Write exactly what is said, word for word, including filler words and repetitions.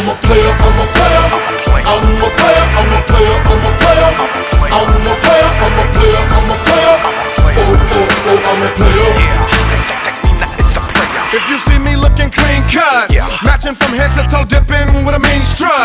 I'm a player, I'm a player. I'm a player, I'm a player, I'm a player. I'm a player, I'm a player, I'm a player. Oh, oh, oh, I'm a player. If you see me looking clean cut, matching from head to toe, dipping with a mean strut.